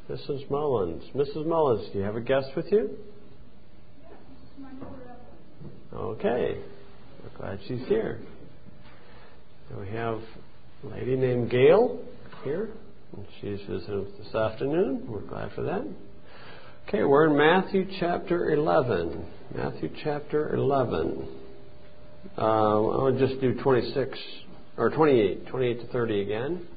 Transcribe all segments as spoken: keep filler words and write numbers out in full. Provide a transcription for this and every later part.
Missus Mullins. Missus Mullins, do you have a guest with you? Okay. We're glad she's here. And we have a lady named Gail here. And she's visiting us this afternoon. We're glad for that. Okay, we're in Matthew chapter eleven. Matthew chapter eleven. Uh, I'll just do twenty-six, or twenty-eight, twenty-eight to thirty again.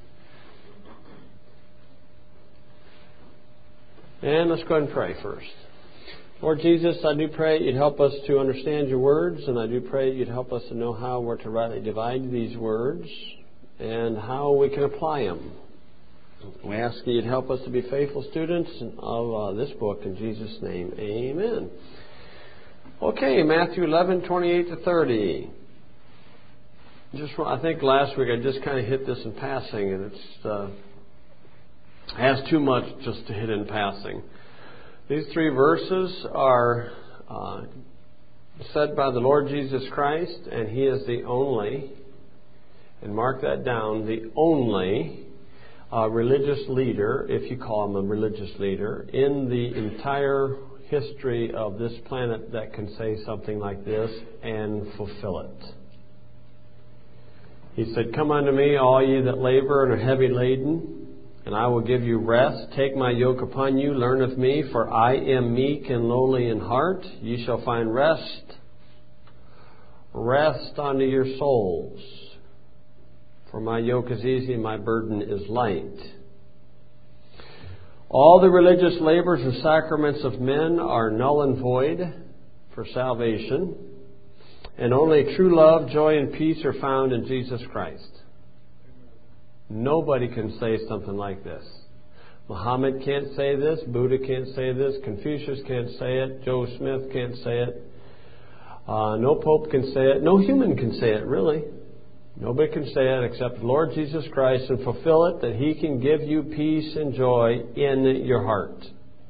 And let's go ahead and pray first. Lord Jesus, I do pray you'd help us to understand your words, and I do pray you'd help us to know how we're to rightly divide these words and how we can apply them. We ask you'd help us to be faithful students of uh, this book in Jesus' name. Amen. Okay, Matthew eleven, twenty-eight to thirty. Just I think last week I just kind of hit this in passing, and it's uh, has too much just to hit in passing. These three verses are uh, said by the Lord Jesus Christ, and He is the only, and mark that down, the only uh, religious leader, if you call him a religious leader, in the entire history of this planet that can say something like this and fulfill it. He said, "Come unto me, all ye that labor and are heavy laden, and I will give you rest. Take my yoke upon you, learn of me, for I am meek and lowly in heart. Ye shall find rest. Rest unto your souls. For my yoke is easy and my burden is light." All the religious labors and sacraments of men are null and void for salvation, and only true love, joy, and peace are found in Jesus Christ. Nobody can say something like this. Muhammad can't say this. Buddha can't say this. Confucius can't say it. Joe Smith can't say it. Uh, no pope can say it. No human can say it, really. Nobody can say it except the Lord Jesus Christ and fulfill it, that He can give you peace and joy in your heart.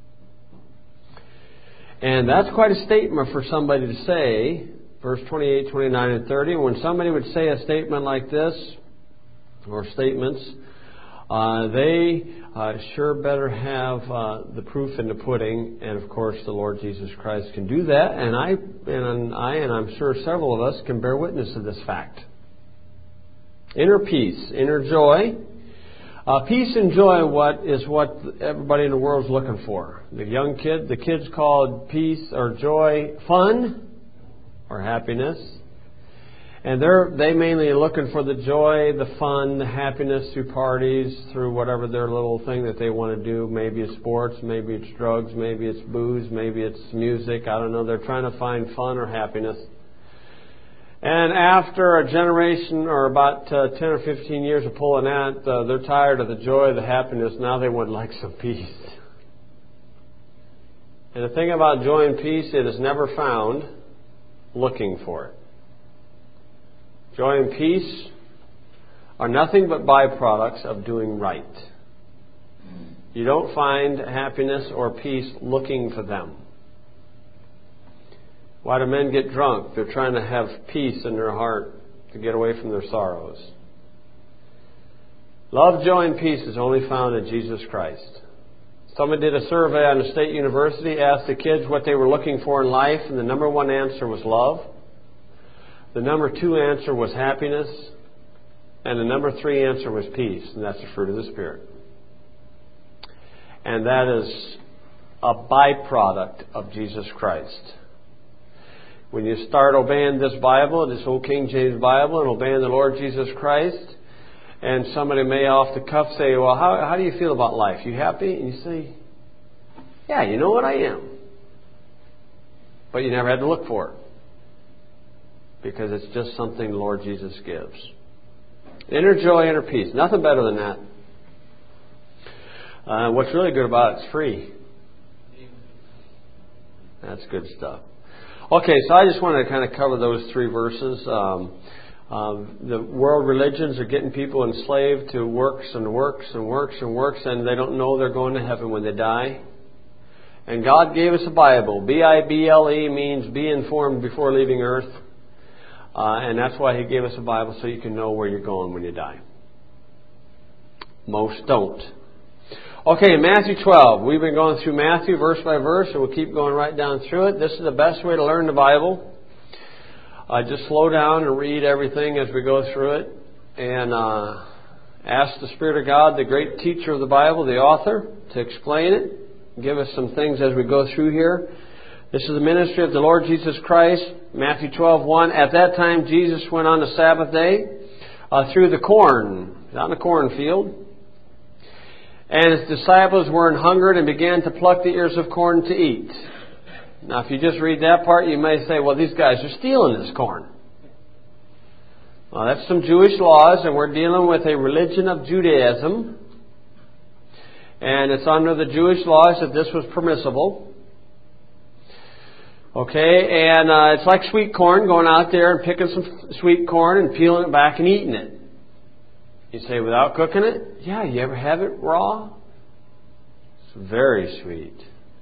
And that's quite a statement for somebody to say. Verse twenty-eight, twenty-nine, and thirty. When somebody would say a statement like this, or statements, uh, they uh, sure better have uh, the proof in the pudding, and of course the Lord Jesus Christ can do that, and I and I and I'm sure several of us can bear witness to this fact. Inner peace, inner joy, uh, peace and joy. What is what everybody in the world is looking for? The young kid, the kids called peace or joy fun or happiness. And they're they mainly are looking for the joy, the fun, the happiness through parties, through whatever their little thing that they want to do. Maybe it's sports, maybe it's drugs, maybe it's booze, maybe it's music. I don't know. They're trying to find fun or happiness. And after a generation or about uh, ten or fifteen years of pulling that, uh, they're tired of the joy, the happiness. Now they would like some peace. And the thing about joy and peace, it is never found looking for it. Joy and peace are nothing but byproducts of doing right. You don't find happiness or peace looking for them. Why do men get drunk? They're trying to have peace in their heart to get away from their sorrows. Love, joy, and peace is only found in Jesus Christ. Someone did a survey on a state university, asked the kids what they were looking for in life, and the number one answer was love. The number two answer was happiness. And the number three answer was peace. And that's the fruit of the Spirit. And that is a byproduct of Jesus Christ. When you start obeying this Bible, this old King James Bible, and obeying the Lord Jesus Christ, and somebody may off the cuff say, "Well, how, how do you feel about life? You happy?" And you say, "Yeah, you know what, I am." But you never had to look for it. Because it's just something the Lord Jesus gives. Inner joy, inner peace. Nothing better than that. Uh, what's really good about it, it's free. That's good stuff. Okay, so I just wanted to kind of cover those three verses. Um, um, the world religions are getting people enslaved to works and works and works and works, and they don't know they're going to heaven when they die. And God gave us a Bible. B I B L E means be informed before leaving earth. Uh, and that's why He gave us a Bible, so you can know where you're going when you die. Most don't. Okay, Matthew twelve. We've been going through Matthew verse by verse, and we'll keep going right down through it. This is the best way to learn the Bible. Uh, just slow down and read everything as we go through it, and uh, ask the Spirit of God, the great teacher of the Bible, the author, to explain it. Give us some things as we go through here. This is the ministry of the Lord Jesus Christ. Matthew twelve one. At that time, Jesus went on the Sabbath day uh, through the corn, out in the cornfield. And his disciples were an hungered and began to pluck the ears of corn to eat. Now, if you just read that part, you may say, well, these guys are stealing this corn. Well, that's some Jewish laws, and we're dealing with a religion of Judaism. And it's under the Jewish laws that this was permissible. Okay, and uh, it's like sweet corn, going out there and picking some sweet corn and peeling it back and eating it. You say, without cooking it? Yeah, you ever have it raw? It's very sweet.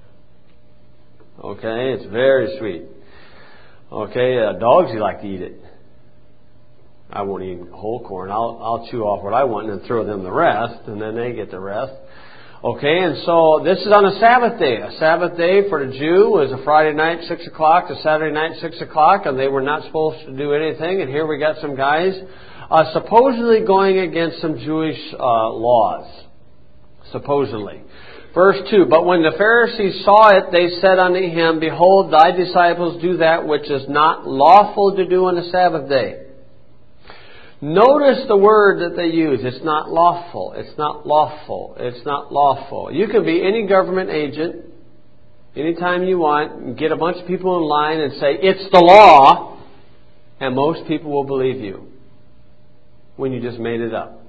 Okay, it's very sweet. Okay, uh, dogs, you like to eat it. I won't eat whole corn. I'll I'll chew off what I want and then throw them the rest, and then they get the rest. Okay, and so this is on a Sabbath day. A Sabbath day for the Jew was a Friday night, six o'clock, to Saturday night, six o'clock, and they were not supposed to do anything. And here we got some guys uh, supposedly going against some Jewish uh, laws. Supposedly. Verse two, but when the Pharisees saw it, they said unto him, behold, thy disciples do that which is not lawful to do on the Sabbath day. Notice the word that they use. It's not lawful. It's not lawful. It's not lawful. You can be any government agent anytime you want and get a bunch of people in line and say, it's the law, and most people will believe you when you just made it up.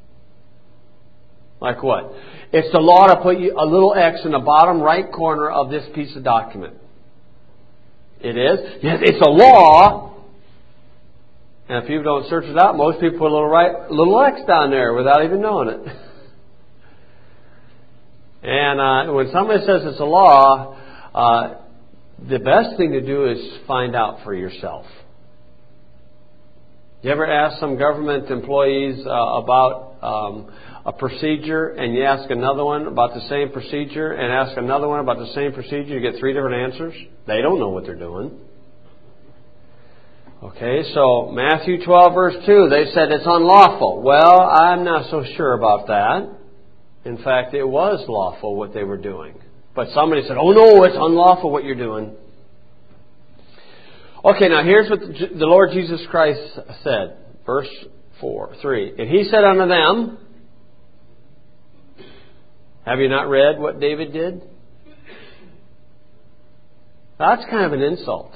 Like what? It's the law to put you a little X in the bottom right corner of this piece of document. It is? Yes, it's a law. And if people don't search it out, most people put a little right, little X down there without even knowing it. And uh, when somebody says it's a law, uh, the best thing to do is find out for yourself. You ever ask some government employees uh, about um, a procedure, and you ask another one about the same procedure, and ask another one about the same procedure, you get three different answers? They don't know what they're doing. Okay, so Matthew twelve verse two, they said it's unlawful. Well, I'm not so sure about that. In fact, it was lawful what they were doing. But somebody said, oh no, it's unlawful what you're doing. Okay, now here's what the Lord Jesus Christ said. Verse four, three. And he said unto them, have you not read what David did? That's kind of an insult.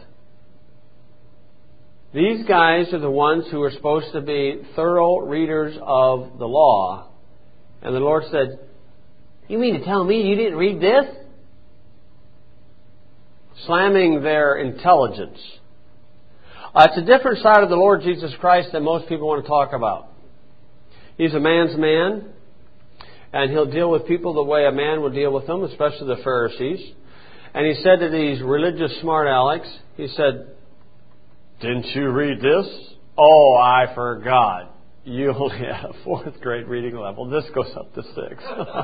These guys are the ones who are supposed to be thorough readers of the law. And the Lord said, you mean to tell me you didn't read this? Slamming their intelligence. Uh, it's a different side of the Lord Jesus Christ than most people want to talk about. He's a man's man. And he'll deal with people the way a man would deal with them, especially the Pharisees. And he said to these religious smart alecks, he said, didn't you read this? Oh, I forgot. You only have fourth grade reading level. This goes up to six.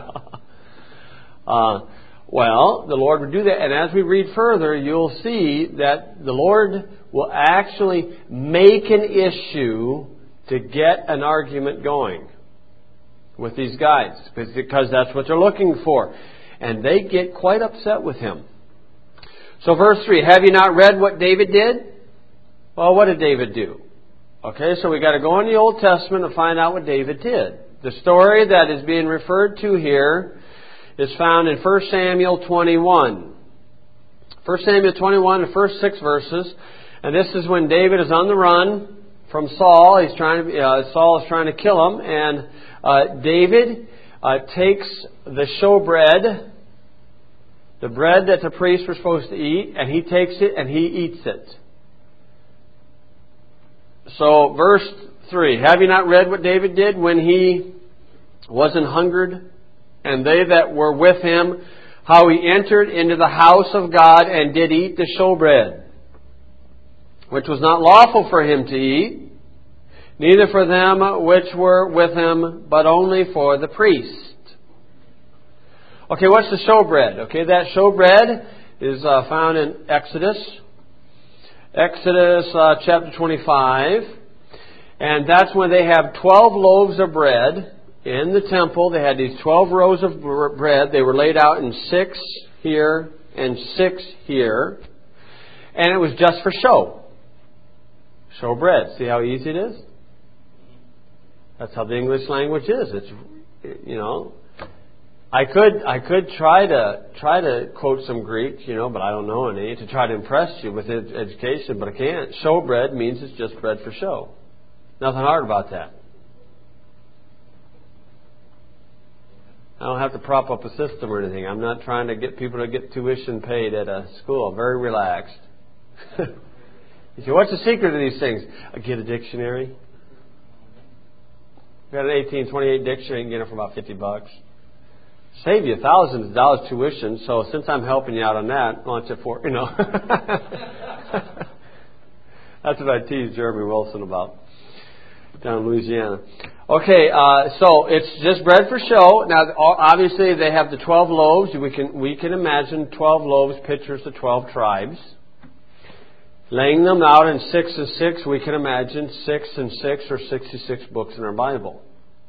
uh, well, the Lord would do that. And as we read further, you'll see that the Lord will actually make an issue to get an argument going with these guys, because that's what they're looking for. And they get quite upset with him. So verse three, have you not read what David did? Well, what did David do? Okay, so we got to go in the Old Testament and find out what David did. The story that is being referred to here is found in First Samuel twenty-one. First Samuel twenty-one, the first six verses. And this is when David is on the run from Saul. He's trying to, uh, Saul is trying to kill him. And uh, David uh, takes the showbread, the bread that the priests were supposed to eat, and he takes it and he eats it. So, verse three, have you not read what David did when he was an hungered, and they that were with him, how he entered into the house of God and did eat the showbread, which was not lawful for him to eat, neither for them which were with him, but only for the priest. Okay, what's the showbread? Okay, that showbread is uh, found in Exodus. Exodus uh, chapter twenty-five. And that's when they have twelve loaves of bread in the temple. They had these twelve rows of bread. They were laid out in six here and six here. And it was just for show. Show bread. See how easy it is? That's how the English language is. It's, you know, I could I could try to try to quote some Greek, you know, but I don't know any, to try to impress you with ed- education, but I can't. Show bread means it's just bread for show. Nothing hard about that. I don't have to prop up a system or anything. I'm not trying to get people to get tuition paid at a school. I'm very relaxed. You say, what's the secret of these things? I get a dictionary. We got an eighteen twenty-eight dictionary. You can get it for about fifty bucks. Save you thousands of dollars tuition. So since I'm helping you out on that, launch it for, you know. That's what I teased Jeremy Wilson about down in Louisiana. Okay, uh, so it's just bread for show. Now, obviously, they have the twelve loaves. We can we can imagine twelve loaves, pictures of twelve tribes. Laying them out in six and six, we can imagine six and six or sixty-six books in our Bible.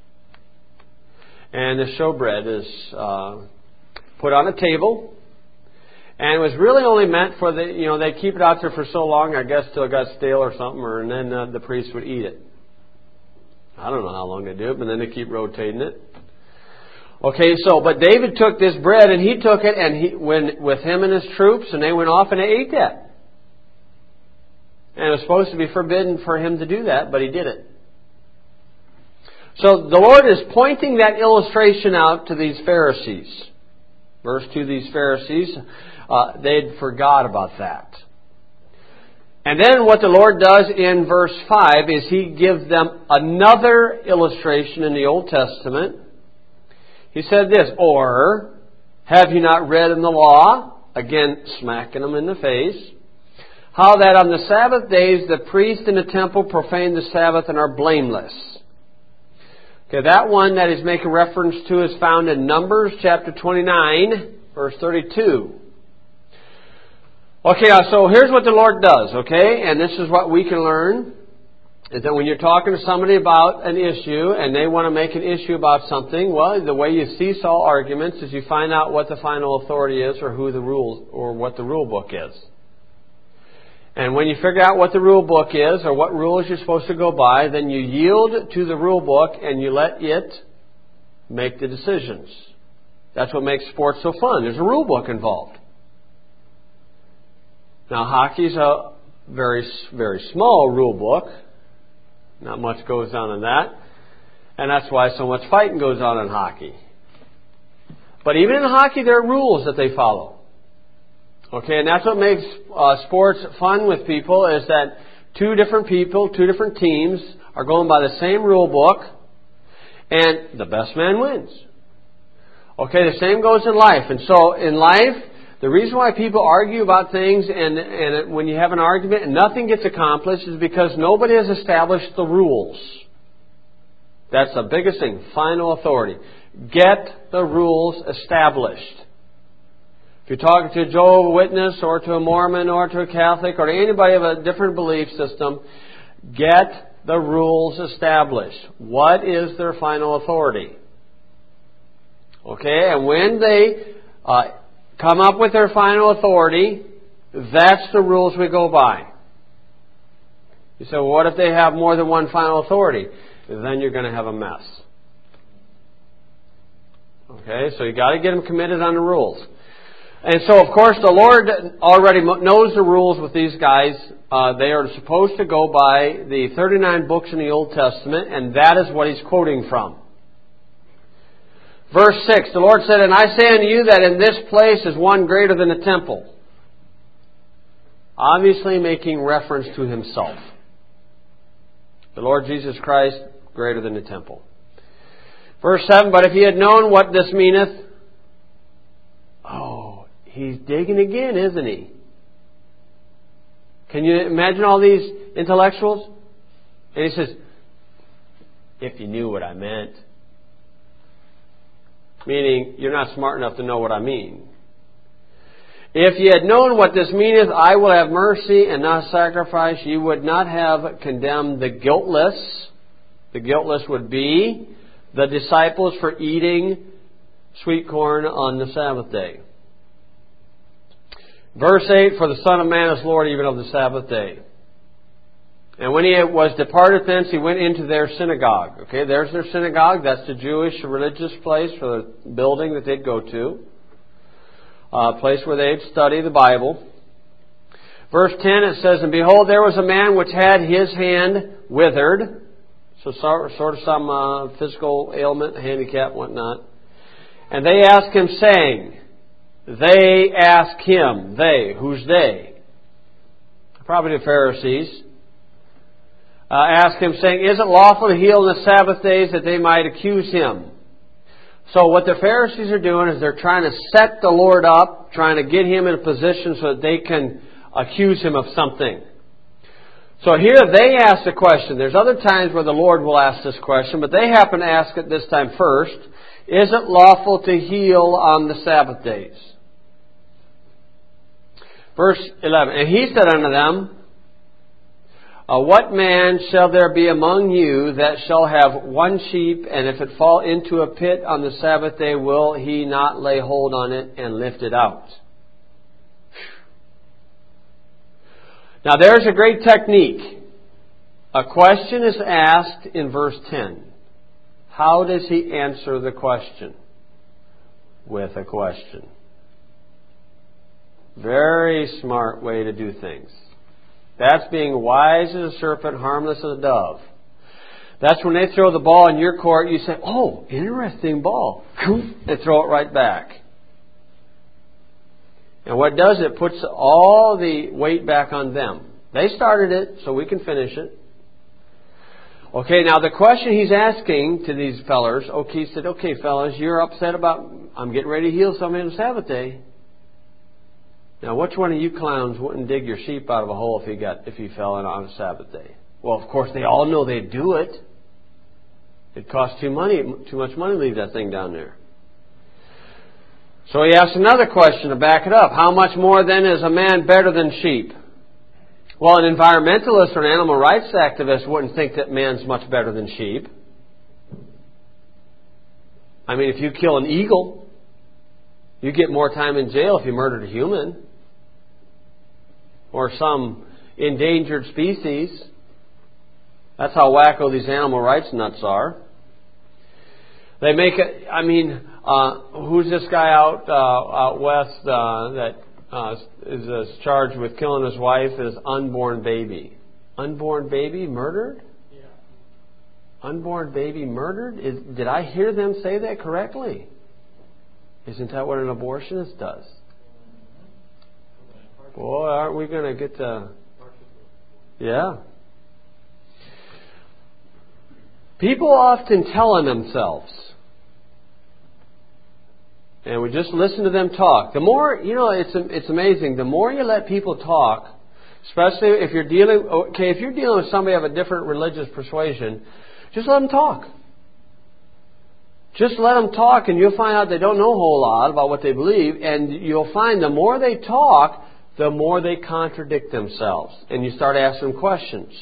And the showbread is uh, put on a table. And it was really only meant for the, you know, they keep it out there for so long, I guess, till it got stale or something, or, and then uh, the priest would eat it. I don't know how long they do it, but then they keep rotating it. Okay, so, but David took this bread, and he took it, and he went with him and his troops, and they went off and they ate that. And it was supposed to be forbidden for him to do that, but he did it. So the Lord is pointing that illustration out to these Pharisees. Verse two, these Pharisees, uh, they'd forgot about that. And then what the Lord does in verse five is He gives them another illustration in the Old Testament. He said this, or, have you not read in the law, again smacking them in the face, how that on the Sabbath days the priest in the temple profane the Sabbath and are blameless. Okay, that one that he's making reference to is found in Numbers chapter twenty-nine, verse thirty-two. Okay, so here's what the Lord does, okay? And this is what we can learn, is that when you're talking to somebody about an issue and they want to make an issue about something, well, the way you seesaw arguments is you find out what the final authority is or who the rules or what the rule book is. And when you figure out what the rule book is or what rules you're supposed to go by, then you yield to the rule book and you let it make the decisions. That's what makes sports so fun. There's a rule book involved. Now, hockey's a very, very small rule book. Not much goes on in that. And that's why so much fighting goes on in hockey. But even in hockey, there are rules that they follow. Okay, and that's what makes uh, sports fun with people, is that two different people, two different teams are going by the same rule book, and the best man wins. Okay, the same goes in life. And so in life, the reason why people argue about things and, and when you have an argument and nothing gets accomplished is because nobody has established the rules. That's the biggest thing, final authority. Get the rules established. If you're talking to a Jehovah's Witness or to a Mormon or to a Catholic or to anybody of a different belief system, get the rules established. What is their final authority? Okay, and when they uh, come up with their final authority, that's the rules we go by. You say, well, what if they have more than one final authority? Then you're going to have a mess. Okay, so you got to get them committed on the rules. And so, of course, the Lord already knows the rules with these guys. Uh, they are supposed to go by the thirty-nine books in the Old Testament, and that is what He's quoting from. Verse six, the Lord said, and I say unto you that in this place is one greater than the temple. Obviously making reference to Himself. The Lord Jesus Christ, greater than the temple. Verse seven, but if ye had known what this meaneth, oh, He's digging again, isn't he? Can you imagine all these intellectuals? And he says, if you knew what I meant. Meaning, you're not smart enough to know what I mean. If ye had known what this meaneth, I will have mercy and not sacrifice, ye would not have condemned the guiltless. The guiltless would be the disciples for eating sweet corn on the Sabbath day. Verse eight, for the Son of Man is Lord even of the Sabbath day. And when he was departed thence, he went into their synagogue. Okay, there's their synagogue. That's the Jewish religious place for the building that they'd go to. A place where they'd study the Bible. Verse ten, it says, and behold, there was a man which had his hand withered. So sort of some uh, physical ailment, handicap, whatnot. And they asked him, saying, they ask him, they, who's they? Probably the Pharisees. Uh, ask him, saying, is it lawful to heal on the Sabbath days, that they might accuse him? So what the Pharisees are doing is they're trying to set the Lord up, trying to get him in a position so that they can accuse him of something. So here they ask the question. There's other times where the Lord will ask this question, but they happen to ask it this time first. Is it lawful to heal on the Sabbath days? Verse eleven, and he said unto them, Uh, what man shall there be among you that shall have one sheep, and if it fall into a pit on the Sabbath day, will he not lay hold on it and lift it out? Now there's a great technique. A question is asked in verse ten. How does he answer the question? With a question. Very smart way to do things. That's being wise as a serpent, harmless as a dove. That's when they throw the ball in your court, you say, oh, interesting ball. And throw it right back. And what it does, it puts all the weight back on them. They started it, so we can finish it. Okay, now the question he's asking to these fellers, okay, he said, okay, fellas, you're upset about, I'm getting ready to heal somebody on the Sabbath day. Now, which one of you clowns wouldn't dig your sheep out of a hole if he got if he fell in on a Sabbath day? Well, of course, they all know they'd do it. It costs too money, too much money to leave that thing down there. So he asks another question to back it up. How much more then is a man better than sheep? Well, an environmentalist or an animal rights activist wouldn't think that man's much better than sheep. I mean, if you kill an eagle, you get more time in jail if you murdered a human. Or some endangered species. That's how wacko these animal rights nuts are. They make it, I mean, uh, who's this guy out uh, out west uh, that uh, is uh, charged with killing his wife, his unborn baby? Unborn baby murdered? Yeah. Unborn baby murdered? Is, did I hear them say that correctly? Isn't that what an abortionist does? Boy, aren't we going to get to... Yeah. People often tell on themselves. And we just listen to them talk. The more, you know, it's it's amazing. The more you let people talk, especially if you're dealing, okay, if you're dealing with somebody of a different religious persuasion, just let them talk. Just let them talk and you'll find out they don't know a whole lot about what they believe. And you'll find the more they talk, the more they contradict themselves. And you start asking them questions.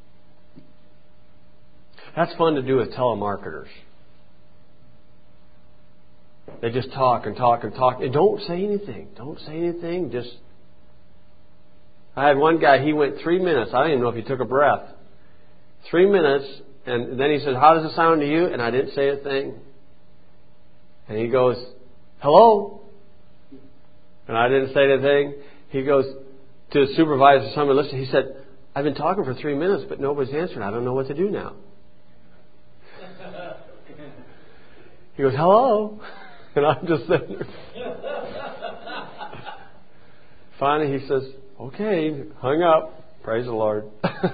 That's fun to do with telemarketers. They just talk and talk and talk. And don't say anything. Don't say anything. Just... I had one guy, he went three minutes. I don't even know if he took a breath. Three minutes. And then he said, how does it sound to you? And I didn't say a thing. And he goes, hello? And I didn't say anything. He goes to his supervisor, someone listening. He said, I've been talking for three minutes, but nobody's answering. I don't know what to do now. He goes, hello? And I'm just sitting there. Finally, he says, okay, hung up. Praise the Lord.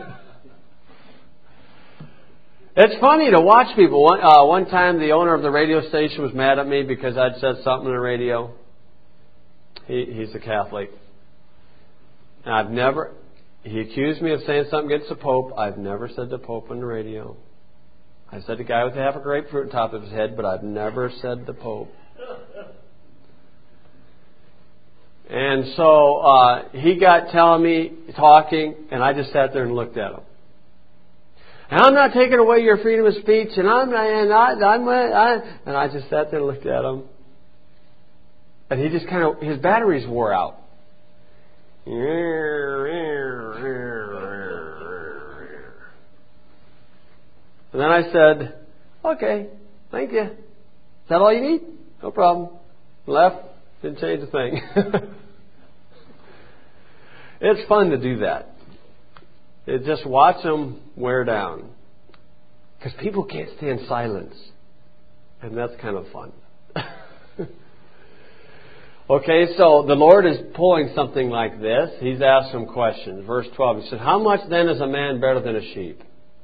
It's funny to watch people. One, uh, one time, the owner of the radio station was mad at me because I'd said something on the radio. He, he's a Catholic. And I've never... He accused me of saying something against the Pope. I've never said the Pope on the radio. I said the guy with half a grapefruit on top of his head, but I've never said the Pope. And so uh, he got telling me, talking, and I just sat there and looked at him. And I'm not taking away your freedom of speech, and I'm and I, I'm I, and I just sat there and looked at him, and he just kind of his batteries wore out. And then I said, "Okay, thank you. Is that all you need? No problem." Left, didn't change a thing. It's fun to do that. It just watch them wear down. Because people can't stand silence. And that's kind of fun. Okay, so the Lord is pulling something like this. He's asked some questions. Verse twelve, He said, "How much then is a man better than a sheep?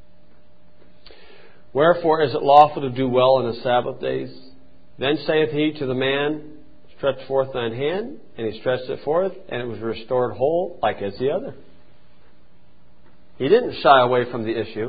Wherefore is it lawful to do well in the Sabbath days? Then saith he to the man, Stretch forth thine hand. And he stretched it forth, and it was restored whole, like as the other." He didn't shy away from the issue.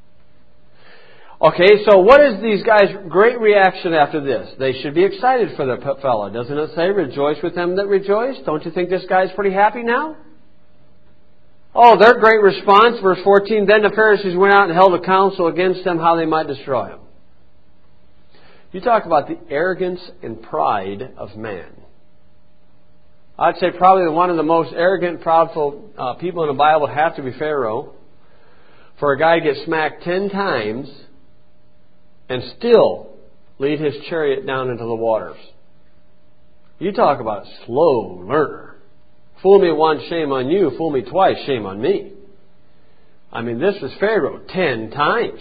Okay, so what is these guys' great reaction after this? They should be excited for the fellow. Doesn't it say, "Rejoice with them that rejoice"? Don't you think this guy's pretty happy now? Oh, their great response, verse fourteen, "Then the Pharisees went out and held a council against them, how they might destroy him." You talk about the arrogance and pride of man. I'd say probably one of the most arrogant, proudful uh, people in the Bible would have to be Pharaoh. For a guy to get smacked ten times and still lead his chariot down into the waters. You talk about a slow learner. Fool me once, shame on you. Fool me twice, shame on me. I mean, this was Pharaoh ten times.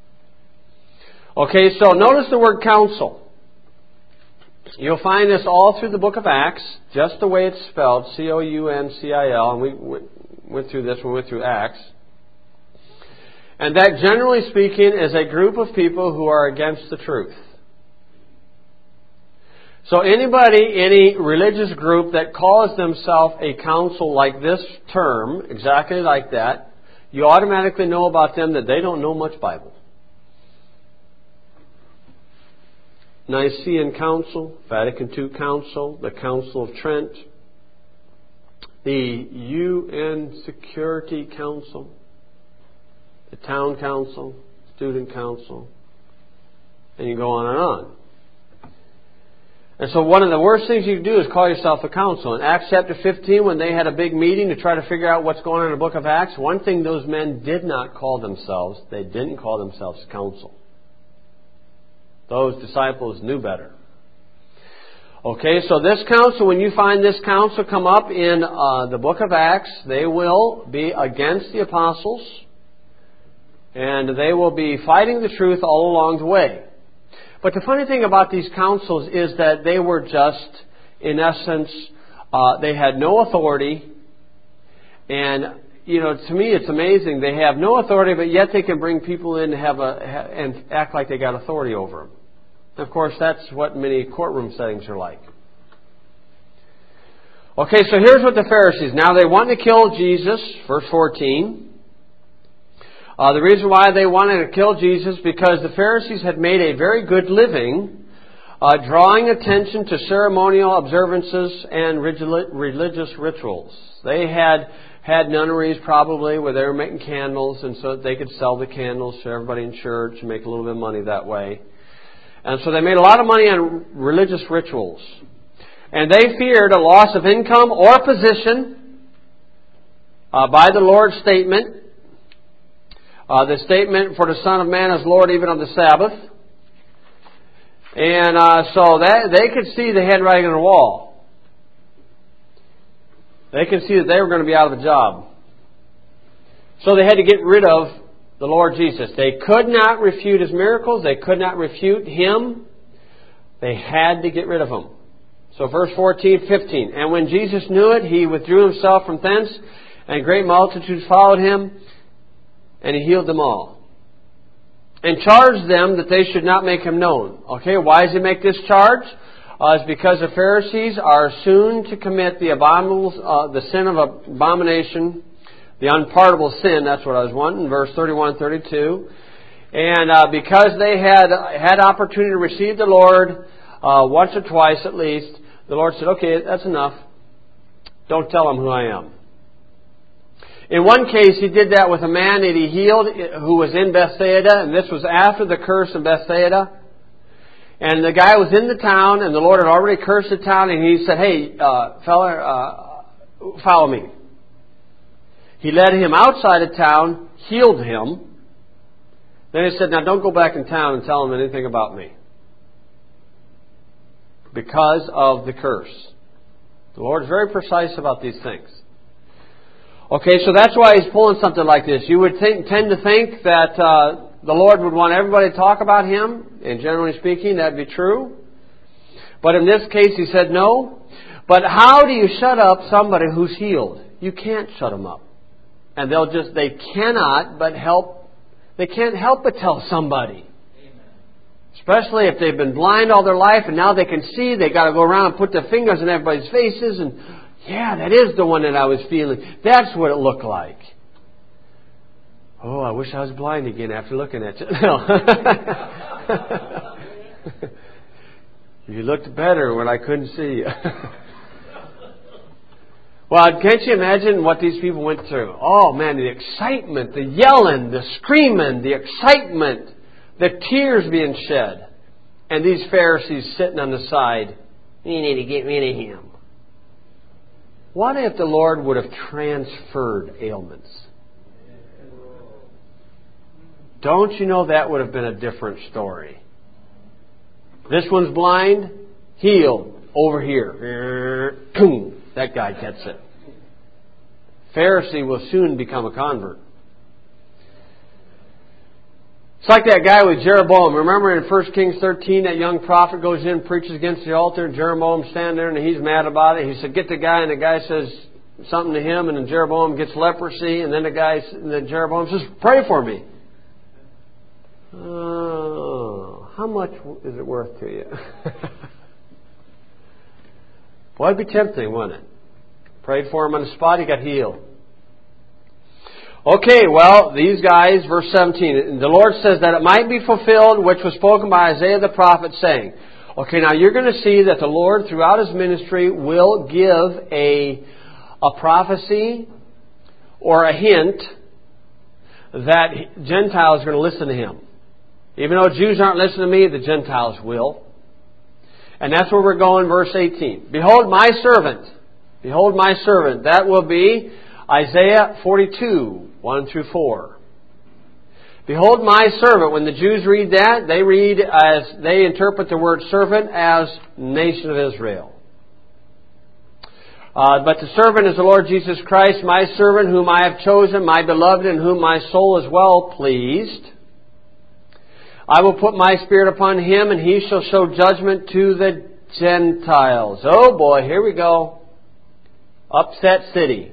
Okay, so notice the word council. You'll find this all through the book of Acts, just the way it's spelled, C O U N C I L, and we went through this when we went through Acts. And that, generally speaking, is a group of people who are against the truth. So anybody, any religious group that calls themselves a council like this term, exactly like that, you automatically know about them that they don't know much Bible. Nicene Council, Vatican Two Council, the Council of Trent, the U N Security Council, the Town Council, Student Council, and you go on and on. And so one of the worst things you can do is call yourself a council. In Acts chapter fifteen, when they had a big meeting to try to figure out what's going on in the book of Acts, one thing those men did not call themselves, they didn't call themselves council. Those disciples knew better. Okay, so this council, when you find this council come up in uh, the book of Acts, they will be against the apostles, and they will be fighting the truth all along the way. But the funny thing about these councils is that they were just, in essence, uh, they had no authority. And, you know, to me it's amazing. They have no authority, but yet they can bring people in to have a, and act like they got authority over them. And of course, that's what many courtroom settings are like. Okay, so here's what the Pharisees. Now they want to kill Jesus, verse fourteen. Uh, the reason why they wanted to kill Jesus because the Pharisees had made a very good living uh, drawing attention to ceremonial observances and religious rituals. They had had nunneries probably where they were making candles, and so they could sell the candles to everybody in church and make a little bit of money that way. And so they made a lot of money on religious rituals. And they feared a loss of income or position uh, by the Lord's statement. Uh, the statement, "For the Son of Man is Lord even of the Sabbath." And uh, so that they could see the handwriting on the wall. They could see that they were going to be out of a job. So they had to get rid of the Lord Jesus. They could not refute His miracles. They could not refute Him. They had to get rid of Him. So verse fourteen, fifteen. "And when Jesus knew it, He withdrew Himself from thence, and great multitudes followed Him. And He healed them all. And charged them that they should not make Him known." Okay, why does He make this charge? Uh, it's because the Pharisees are soon to commit the abominable, uh, the sin of abomination, the unpardonable sin. That's what I was wanting, verse thirty-one, thirty-two. And uh, because they had had opportunity to receive the Lord uh, once or twice at least, the Lord said, "Okay, that's enough. Don't tell them who I am. In one case, he did that with a man that he healed who was in Bethsaida, and this was after the curse in Bethsaida. And the guy was in the town, and the Lord had already cursed the town, and he said, hey, uh, fella, uh, follow me. He led him outside of town, healed him. Then he said, now don't go back in town and tell him anything about me. Because of the curse. The Lord is very precise about these things. Okay, so that's why He's pulling something like this. You would think, tend to think that uh, the Lord would want everybody to talk about Him, and generally speaking, that'd be true. But in this case, He said no. But how do you shut up somebody who's healed? You can't shut them up. And they'll just, they cannot but help, they can't help but tell somebody. Especially if they've been blind all their life and now they can see, they got to go around and put their fingers in everybody's faces and, yeah, that is the one that I was feeling. That's what it looked like. Oh, I wish I was blind again after looking at you. No. You looked better when I couldn't see you. Well, can't you imagine what these people went through? Oh, man, the excitement, the yelling, the screaming, the excitement, the tears being shed. And these Pharisees sitting on the side, you need to get rid of him. What if the Lord would have transferred ailments? Don't you know that would have been a different story? This one's blind, healed, over here. That guy gets it. Pharisee will soon become a convert. It's like that guy with Jeroboam. Remember in First Kings thirteen, that young prophet goes in, preaches against the altar, and Jeroboam's standing there and he's mad about it. He said, get the guy, and the guy says something to him, and then Jeroboam gets leprosy, and then the guy, and then Jeroboam says, pray for me. Oh, how much is it worth to you? Boy, it'd be tempting, wouldn't it? Prayed for him on the spot, he got healed. Okay, well, these guys, verse seventeen, the Lord says that it might be fulfilled, which was spoken by Isaiah the prophet, saying, okay, now you're going to see that the Lord, throughout His ministry, will give a, a prophecy or a hint that Gentiles are going to listen to Him. Even though Jews aren't listening to me, the Gentiles will. And that's where we're going, verse eighteen. Behold my servant. Behold my servant. That will be Isaiah forty-two, one through four. Behold my servant. When the Jews read that, they read as, they interpret the word servant as nation of Israel. Uh, but the servant is the Lord Jesus Christ, my servant whom I have chosen, my beloved, in whom my soul is well pleased. I will put my Spirit upon him, and he shall show judgment to the Gentiles. Oh boy, here we go. Upset city.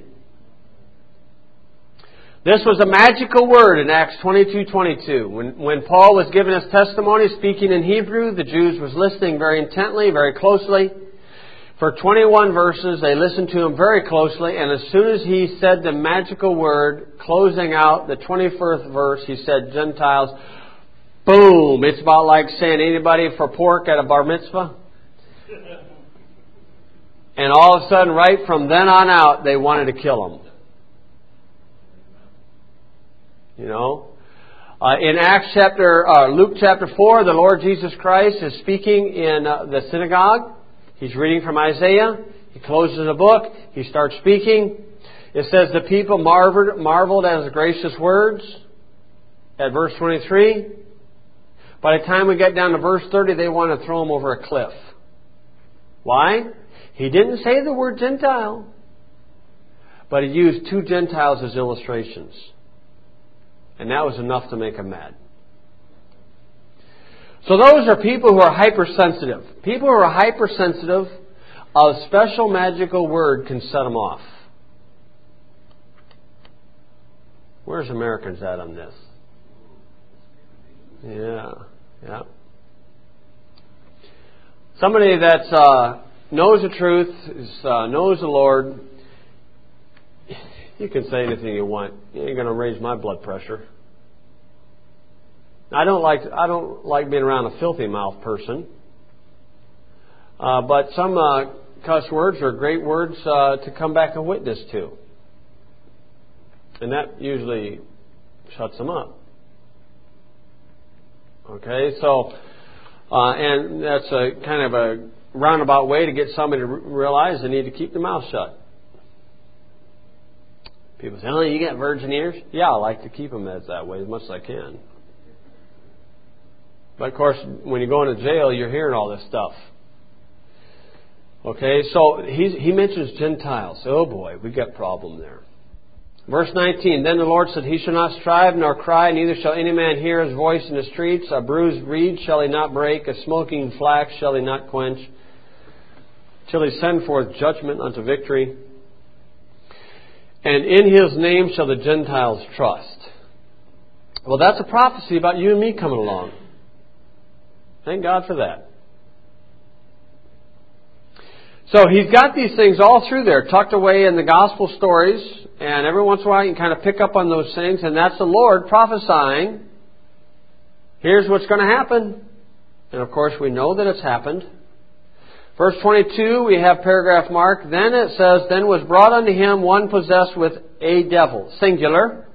This was a magical word in Acts twenty-two twenty-two. When, when Paul was giving his testimony, speaking in Hebrew, the Jews was listening very intently, very closely. For twenty-one verses, they listened to him very closely, and as soon as he said the magical word, closing out the twenty-first verse, he said, Gentiles. Boom! It's about like saying anybody for pork at a bar mitzvah. And all of a sudden, right from then on out, they wanted to kill him. You know? Uh, in Acts chapter, uh, Luke chapter four, the Lord Jesus Christ is speaking in uh, the synagogue. He's reading from Isaiah. He closes the book. He starts speaking. It says the people marveled, marveled at His gracious words. At verse twenty-three. By the time we get down to verse thirty, they want to throw him over a cliff. Why? He didn't say the word Gentile. But he used two Gentiles as illustrations. And that was enough to make him mad. So those are people who are hypersensitive. People who are hypersensitive, a special magical word can set them off. Where's Americans at on this? Yeah, yeah. Somebody that uh, knows the truth, is, uh, knows the Lord, you can say anything you want. You ain't going to raise my blood pressure. I don't like I don't like being around a filthy mouth person. Uh, but some uh, cuss words are great words uh, to come back and witness to. And that usually shuts them up. Okay, so, uh, and that's a kind of a roundabout way to get somebody to realize they need to keep their mouth shut. People say, oh, you got virgin ears? Yeah, I like to keep them as that way as much as I can. But of course, when you go into jail, you're hearing all this stuff. Okay, so he's, he mentions Gentiles. Oh boy, we got a problem there. Verse nineteen, then the Lord said, he shall not strive nor cry, neither shall any man hear his voice in the streets. A bruised reed shall he not break, a smoking flax shall he not quench, till he send forth judgment unto victory. And in his name shall the Gentiles trust. Well, that's a prophecy about you and me coming along. Thank God for that. So he's got these things all through there, tucked away in the gospel stories, and every once in a while you can kind of pick up on those things, and that's the Lord prophesying. Here's what's going to happen. And of course we know that it's happened. Verse twenty-two, we have paragraph mark. Then it says, then was brought unto him one possessed with a devil, singular,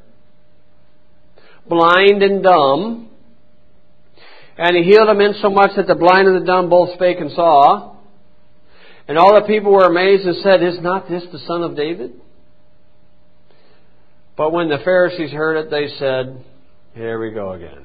blind and dumb. And he healed him insomuch that the blind and the dumb both spake and saw. And all the people were amazed and said, is not this the son of David? But when the Pharisees heard it, they said, here we go again.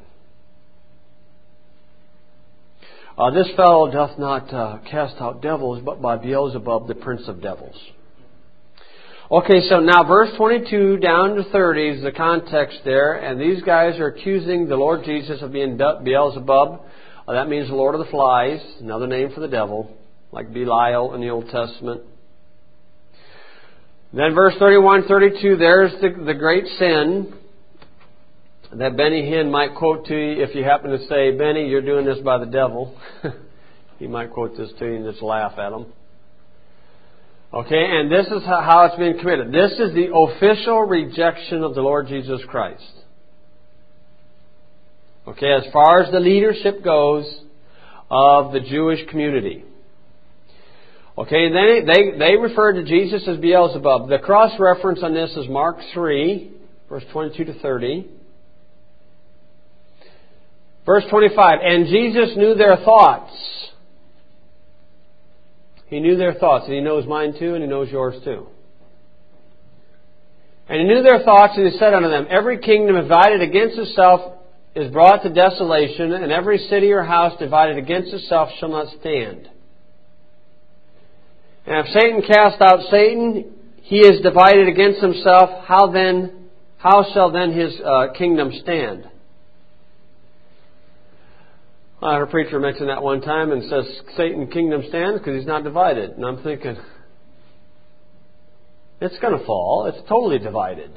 Uh, this fellow doth not uh, cast out devils, but by Beelzebub, the prince of devils. Okay, so now verse twenty-two down to thirty is the context there. And these guys are accusing the Lord Jesus of being Beelzebub. Uh, that means the Lord of the Flies, another name for the devil, like Belial in the Old Testament. Then verse thirty-one, thirty-two, there's the, the great sin that Benny Hinn might quote to you if you happen to say, Benny, you're doing this by the devil. He might quote this to you and just laugh at him. Okay, and this is how it's being committed. This is the official rejection of the Lord Jesus Christ. Okay, as far as the leadership goes of the Jewish community. Okay, and then they, they refer to Jesus as Beelzebub. The cross-reference on this is Mark three, verse twenty-two to thirty. Verse twenty-five, and Jesus knew their thoughts. He knew their thoughts, and He knows mine too, and He knows yours too. And He knew their thoughts, and He said unto them, every kingdom divided against itself is brought to desolation, and every city or house divided against itself shall not stand. And if Satan cast out Satan, he is divided against himself. How then, how shall then his uh, kingdom stand? I heard a preacher mention that one time and says Satan's kingdom stands because he's not divided. And I'm thinking, it's going to fall. It's totally divided.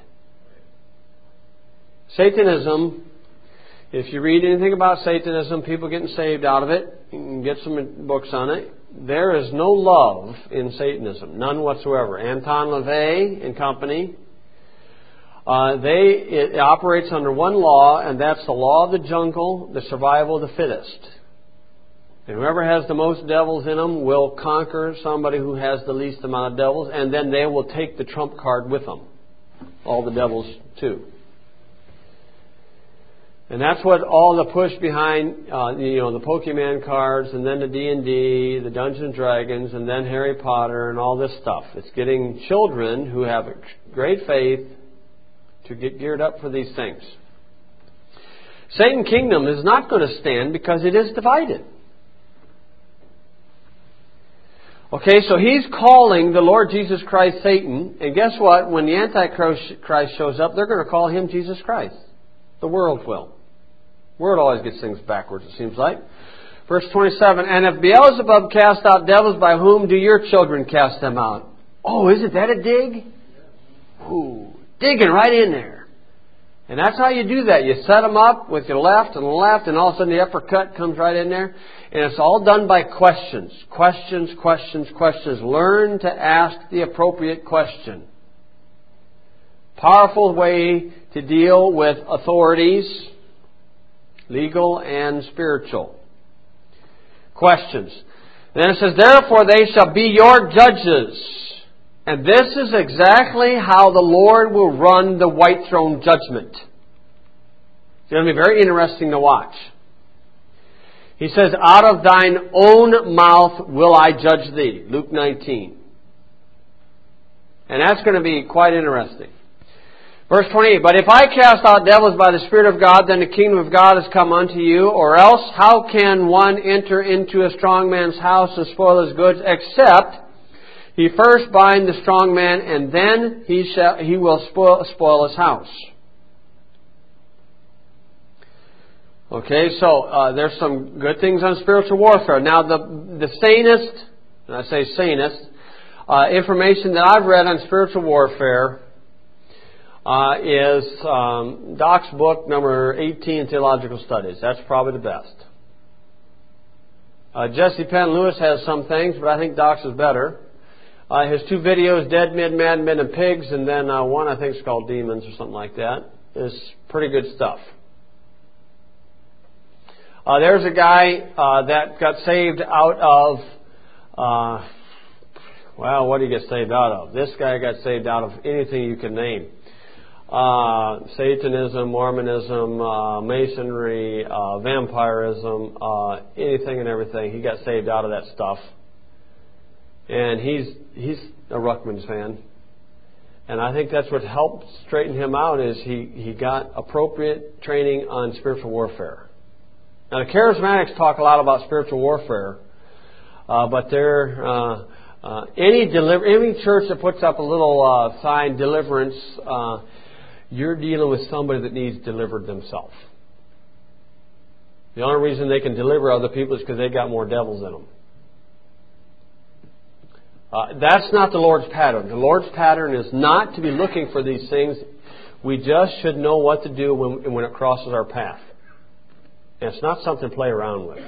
Satanism, if you read anything about Satanism, people getting saved out of it, you can get some books on it. There is no love in Satanism, none whatsoever. Anton LaVey and company, uh, they it operates under one law, and that's the law of the jungle, the survival of the fittest. And whoever has the most devils in them will conquer somebody who has the least amount of devils, and then they will take the trump card with them, all the devils too. And that's what all the push behind, uh, you know, the Pokemon cards, and then the D and D, the Dungeons and Dragons, and then Harry Potter, and all this stuff. It's getting children who have great faith to get geared up for these things. Satan's kingdom is not going to stand because it is divided. Okay, so he's calling the Lord Jesus Christ Satan, and guess what? When the Antichrist shows up, they're going to call him Jesus Christ. The world will. The world always gets things backwards, it seems like. Verse twenty-seven, and if Beelzebub cast out devils, by whom do your children cast them out? Oh, isn't that a dig? Ooh, digging right in there. And that's how you do that. You set them up with your left and left, and all of a sudden the uppercut comes right in there. And it's all done by questions. Questions, questions, questions. Learn to ask the appropriate question. Powerful way to deal with authorities, legal and spiritual. Questions. And then it says, therefore they shall be your judges. And this is exactly how the Lord will run the white throne judgment. It's going to be very interesting to watch. He says, out of thine own mouth will I judge thee. Luke nineteen. And that's going to be quite interesting. Verse twenty-eight, but if I cast out devils by the Spirit of God, then the kingdom of God has come unto you. Or else, how can one enter into a strong man's house and spoil his goods, except he first bind the strong man, and then he shall he will spoil, spoil his house. Okay, so uh, there's some good things on spiritual warfare. Now, the the sanest, and I say sanest, uh, information that I've read on spiritual warfare uh, is um, Doc's book, number eighteen, Theological Studies. That's probably the best. Uh, Jesse Penn Lewis has some things, but I think Doc's is better. Uh, his two videos, Dead Men, Mad Men, and Pigs, and then uh, one I think is called Demons or something like that, is pretty good stuff. Uh, there's a guy uh, that got saved out of, uh, well, what did he get saved out of? This guy got saved out of anything you can name. Uh, Satanism, Mormonism, uh, Masonry, uh, vampirism, uh, anything and everything. He got saved out of that stuff. And he's he's a Ruckman's fan. And I think that's what helped straighten him out is he, he got appropriate training on spiritual warfare. Now, the Charismatics talk a lot about spiritual warfare, uh, but they're, uh, uh, any, deliver, any church that puts up a little uh, sign, deliverance, uh, you're dealing with somebody that needs delivered themselves. The only reason they can deliver other people is because they got more devils in them. Uh, that's not the Lord's pattern. The Lord's pattern is not to be looking for these things. We just should know what to do when, when it crosses our path. And it's not something to play around with.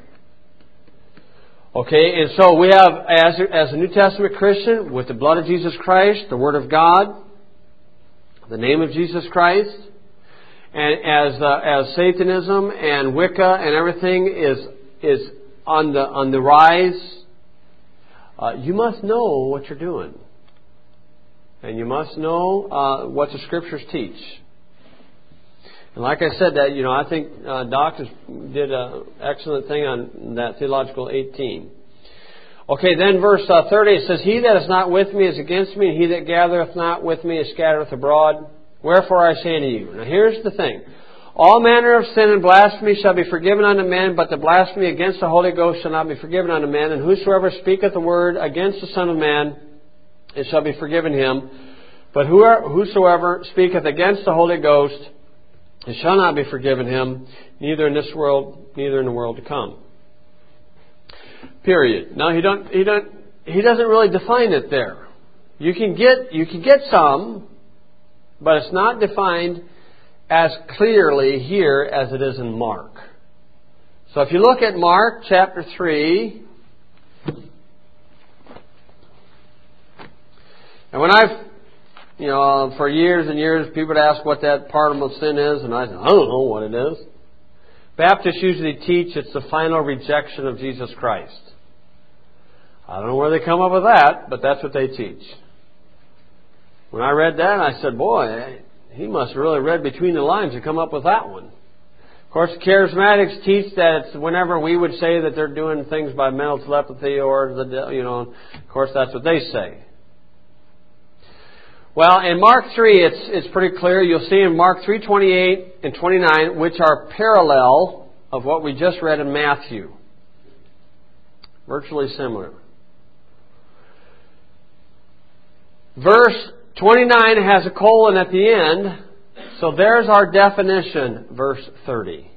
Okay, and so we have, as, as a New Testament Christian, with the blood of Jesus Christ, the Word of God, the name of Jesus Christ, and as uh, as Satanism and Wicca and everything is is on the on the rise, uh, you must know what you're doing, and you must know uh, what the Scriptures teach. And like I said, that you know, I think uh, Doc did an excellent thing on that Theological eighteen. Okay, then verse uh, thirty, it says, he that is not with me is against me, and he that gathereth not with me is scattereth abroad. Wherefore I say unto you. Now here's the thing. All manner of sin and blasphemy shall be forgiven unto men, but the blasphemy against the Holy Ghost shall not be forgiven unto men. And whosoever speaketh the word against the Son of Man, it shall be forgiven him. But whosoever speaketh against the Holy Ghost, it shall not be forgiven him, neither in this world, neither in the world to come. Period. Now he don't he don't he doesn't really define it there. You can get you can get some, but it's not defined as clearly here as it is in Mark. So if you look at Mark chapter three, and when I've you know for years and years people would ask what that pardonable sin is, and I said, I don't know what it is. Baptists usually teach it's the final rejection of Jesus Christ. I don't know where they come up with that, but that's what they teach. When I read that, I said, boy, he must have really read between the lines to come up with that one. Of course, Charismatics teach that it's whenever we would say that they're doing things by mental telepathy or, the you know, of course, that's what they say. Well, in Mark three, it's it's pretty clear. You'll see in Mark three twenty-eight and twenty-nine, which are parallel of what we just read in Matthew. Virtually similar. Verse twenty-nine has a colon at the end, so there's our definition, verse thirty.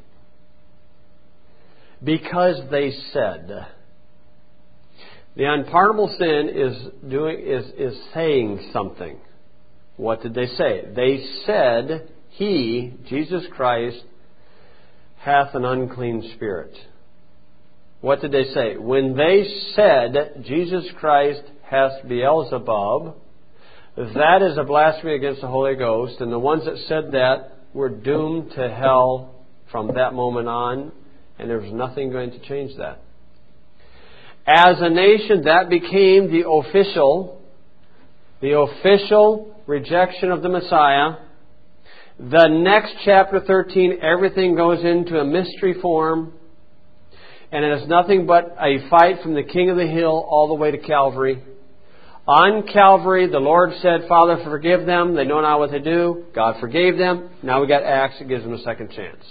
Because they said. The unpardonable sin is doing is, is saying something. What did they say? They said, He, Jesus Christ, hath an unclean spirit. What did they say? When they said, Jesus Christ hath Beelzebub, that is a blasphemy against the Holy Ghost, and the ones that said that were doomed to hell from that moment on, and there was nothing going to change that. As a nation, that became the official, the official rejection of the Messiah. The next chapter thirteen, everything goes into a mystery form. And it is nothing but a fight from the King of the Hill all the way to Calvary. On Calvary, the Lord said, Father, forgive them. They know not what they do. God forgave them. Now we got Acts that gives them a second chance.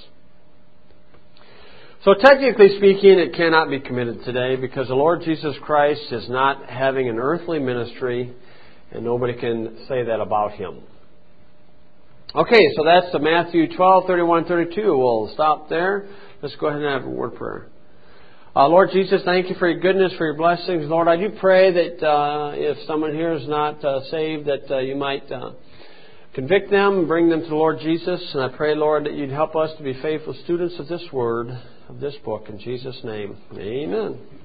So technically speaking, it cannot be committed today because the Lord Jesus Christ is not having an earthly ministry and nobody can say that about Him. Okay, so that's the Matthew twelve, thirty-one, thirty-two. We'll stop there. Let's go ahead and have a word prayer. Uh, Lord Jesus, thank you for your goodness, for your blessings. Lord, I do pray that uh, if someone here is not uh, saved, that uh, you might uh, convict them and bring them to the Lord Jesus. And I pray, Lord, that you'd help us to be faithful students of this word, of this book. In Jesus' name, amen.